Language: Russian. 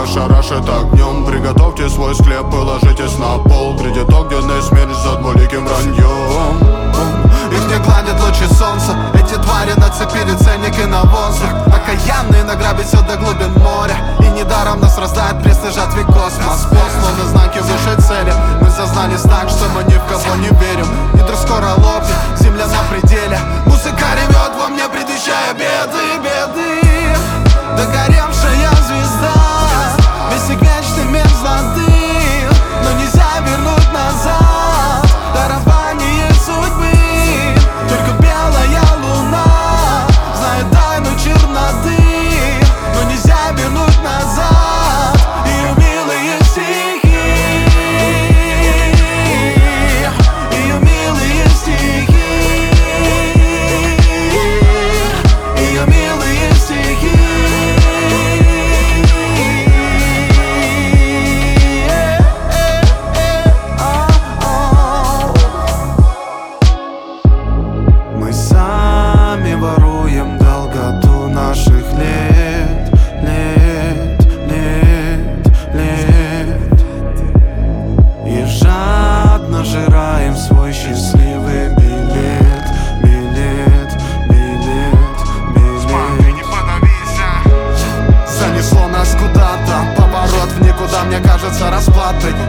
ошарашит огнем. Приготовьте свой склеп и ложитесь на пол. Придет огненная смерть за двуликим враньем. Их не гладят лучи солнца. Эти твари нацепили ценники на воздух. Окаянные награбить все до глубин моря. И недаром нас раздает пресный жатве космос. Посланы знаки выше цели. Мы сознались так, что мы ни в кого не верим. Нитро скоро лопнет, земля на пределе. Музыка ревет во мне, предвещая беды, беды. Догоревшая звезда, бессеквенчный мерзлоты. Но нельзя вернуть назад дарование судьбы. Только белая луна знает тайну черноты. Но нельзя вернуть назад ее милые стихи. Ее милые стихи. Ее милые стихи. Мы сами воруем долготу наших лет, лет, лет, лет. И жадно жираем свой счастливый билет, билет, билет, билет. Занесло нас куда-то, поворот в никуда, мне кажется, расплатой.